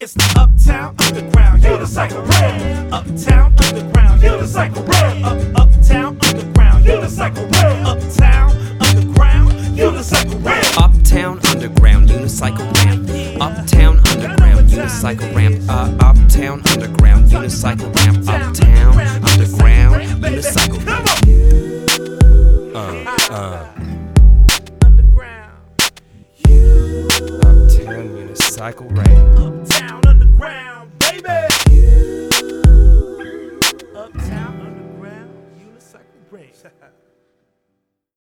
It's the Uptown Underground Unicycle Ramp. Uptown Underground Unicycle Ramp. Uptown Underground Unicycle Ramp. Uptown Underground Unicycle Ramp. Uptown Underground Unicycle Ramp. Uptown Underground Unicycle Ramp. Uptown Underground Unicycle Ramp. Uptown Underground Unicycle Ramp. Underground. Uptown Unicycle Ramp.